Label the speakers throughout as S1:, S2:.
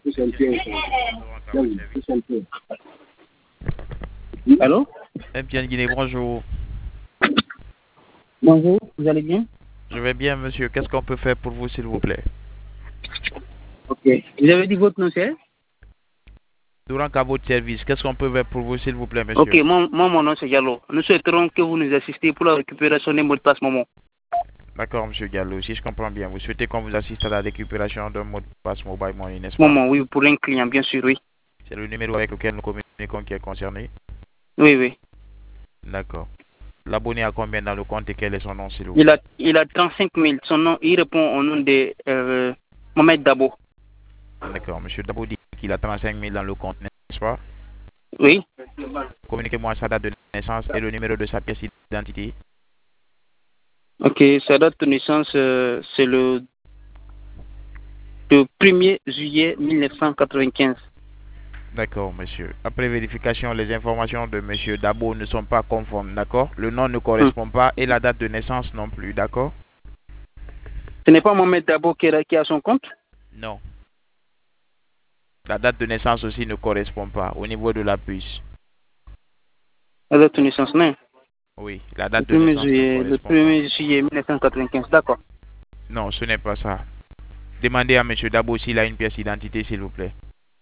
S1: Allô?
S2: MTN Guinée, bonjour.
S1: Bonjour, vous allez bien?
S2: Je vais bien, monsieur. Qu'est-ce qu'on peut faire pour vous, s'il vous plaît?
S1: Ok. Vous avez dit votre nom, c'est?
S2: Durant qu'à votre service, qu'est-ce qu'on peut faire pour vous, s'il vous plaît, monsieur?
S1: Ok, mon nom c'est Diallo. Nous souhaiterons que vous nous assistiez pour la récupération des mots de passe Momo.
S2: D'accord, monsieur Gallo, si je comprends bien, vous souhaitez qu'on vous assiste à la récupération d'un mot de passe mobile money, n'est-ce pas?
S1: Momo, oui, pour un client, bien sûr, oui.
S2: C'est le numéro avec lequel nous communiquons qui est concerné?
S1: Oui, oui.
S2: D'accord. L'abonné a combien dans le compte et quel est son nom, s'il vous plaît?
S1: Il a 35 000. Son nom, il répond au nom de Mohamed Dabo.
S2: D'accord, monsieur Dabo dit qu'il a 35 000 dans le compte, n'est-ce pas?
S1: Oui.
S2: Communiquez-moi sa date de naissance et le numéro de sa pièce d'identité.
S1: Ok, sa date de naissance, c'est le 1er juillet 1995.
S2: D'accord, monsieur. Après vérification, les informations de monsieur Dabo ne sont pas conformes, d'accord? Le nom ne correspond pas et la date de naissance non plus, d'accord?
S1: Ce n'est pas Mohamed Dabo qui a son compte?
S2: Non. La date de naissance aussi ne correspond pas au niveau de la puce.
S1: La date de naissance, non?
S2: Oui, la date de naissance ne
S1: Le
S2: correspond
S1: 1er juillet 1995, d'accord.
S2: pas. Non, ce n'est pas ça. Demandez à monsieur Dabo s'il a une pièce d'identité, s'il vous plaît.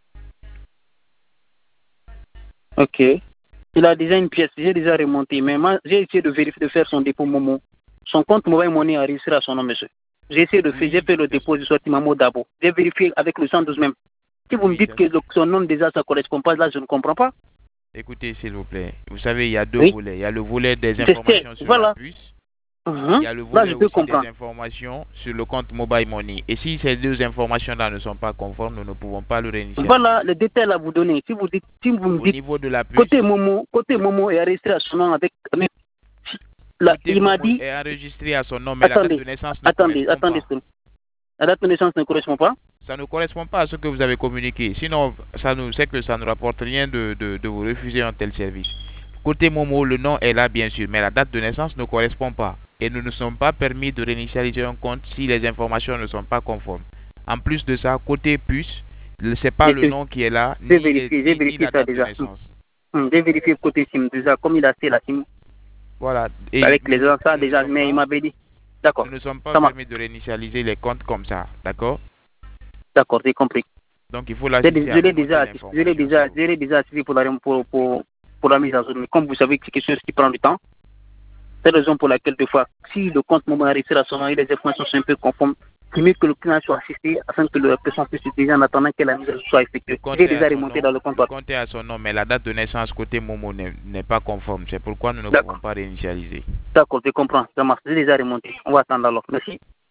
S1: Ok. Il a déjà une pièce, j'ai déjà remonté, mais moi, j'ai essayé de vérifier, de faire son dépôt Momo. Son compte Mobile Money a réussi à son nom, monsieur. J'ai essayé de faire, j'ai fait le dépôt du sorti Mamo Dabo. J'ai vérifié avec le 112 même. Si vous me dites que son nom déjà, ça ne correspond pas, là, je ne comprends pas.
S2: Écoutez, s'il vous plaît. Vous savez, il y a deux volets. Il y a le volet des informations sur la puce. Il y a le volet aussi des informations sur le compte Mobile Money. Et si ces deux informations-là ne sont pas conformes, nous ne pouvons pas le réinitialiser.
S1: Voilà le détail à vous donner. Si vous me dites,
S2: niveau de la puce,
S1: côté Momo est enregistré à son nom avec il m'a dit
S2: est enregistré à son nom, mais la date de naissance ne correspond pas.
S1: La date de naissance ne correspond pas?
S2: Ça ne correspond pas à ce que vous avez communiqué. Sinon, c'est que ça ne rapporte rien de vous refuser un tel service. Côté Momo, le nom est là, bien sûr, mais la date de naissance ne correspond pas. Et nous ne sommes pas permis de réinitialiser un compte si les informations ne sont pas conformes. En plus de ça, côté puce, ce n'est pas le nom qui est là, ni la date de naissance.
S1: J'ai vérifié côté SIM déjà, comme il a fait la SIM.
S2: Voilà.
S1: Et avec les enfants déjà, mais il m'avait dit. D'accord.
S2: Nous ne sommes pas permis de réinitialiser les comptes comme ça, d'accord?
S1: D'accord, j'ai compris.
S2: Donc il faut l'assister.
S1: Je l'ai déjà assisté pour la mise en zone. Mais comme vous savez que c'est quelque chose qui prend du temps, c'est la raison pour laquelle, des fois, si le compte moment arrive à son nom et les informations sont un peu conformes, c'est mieux que le client soit assisté afin que la personne puisse utiliser en attendant que la mise soit effectuée. J'ai déjà remonté dans le comptoir.
S2: Le compte est à son nom, mais la date de naissance côté Momo n'est pas conforme. C'est pourquoi nous ne pouvons pas réinitialiser.
S1: D'accord, je comprends. Ça marche. J'ai déjà remonté. On va attendre alors. Merci.